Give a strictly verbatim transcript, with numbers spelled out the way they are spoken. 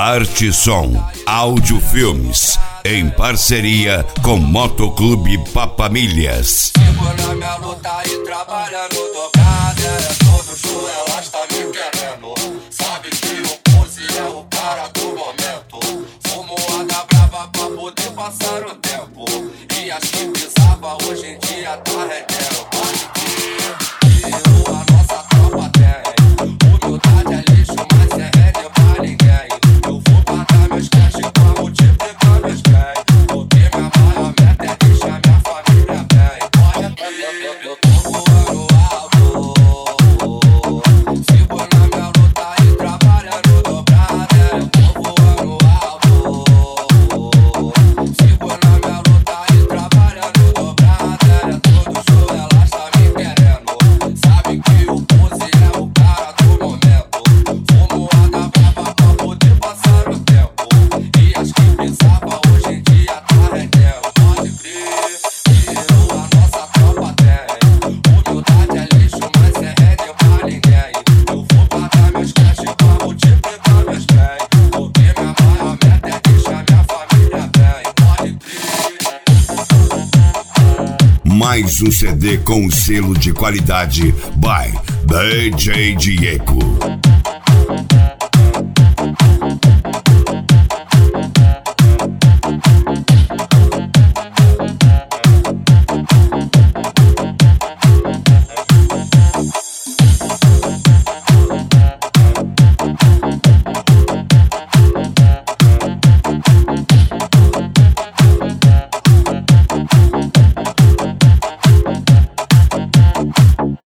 Arte Som Áudio Filmes, em parceria com Motoclube Papamilhas. Sigo na minha luta e trabalhando dobrada. É todo show, elas tá me querendo. Sabe que o Pose é o cara do momento. Fumo água brava pra poder passar o tempo. E as que pisava hoje em dia tá rendendo. Pode crer, eu, a nossa tropa tem. Humildade é lixo, mas é rede pra ninguém. Eu vou pagar meus cash pra multiplicar meus bens. Porque minha maior meta é deixar minha família bem. Pode crer, eu tô voando alto. Sigo na minha luta e trabalhando dobrada. Eu tô voando alto. Sigo na minha luta e trabalhando dobrada. É todo show, elas tá me querendo. Sabe que o Pose é o cara do momento. Fumo água brava pra poder passar o tempo. E as que pensava hoje em dia tá rendendo. Pode crer, eu, a nossa tropa tem. Humildade é lixo, mas é rede pra ninguém. Eu vou pagar meus cash pra multiplicar meus bens. Porque minha maior meta é deixar minha família bem. Pode crer. Mais um C D com selo de qualidade by D J Diego.